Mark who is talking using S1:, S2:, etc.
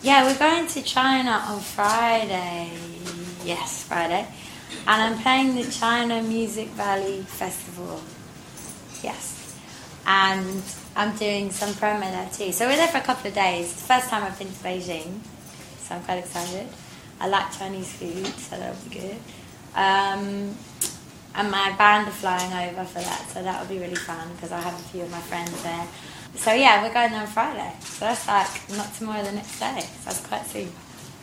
S1: Yeah, we're going to China on Friday. Yes, Friday. And I'm playing the China Music Valley Festival. Yes. And I'm doing some promo there too. So we're there for a couple of days. It's the first time I've been to Beijing, so I'm quite excited. I like Chinese food, so that'll be good. And my band are flying over for that, so that'll be really fun because I have a few of my friends there. So yeah, we're going there on Friday. So that's like not tomorrow, the next day. So that's quite soon.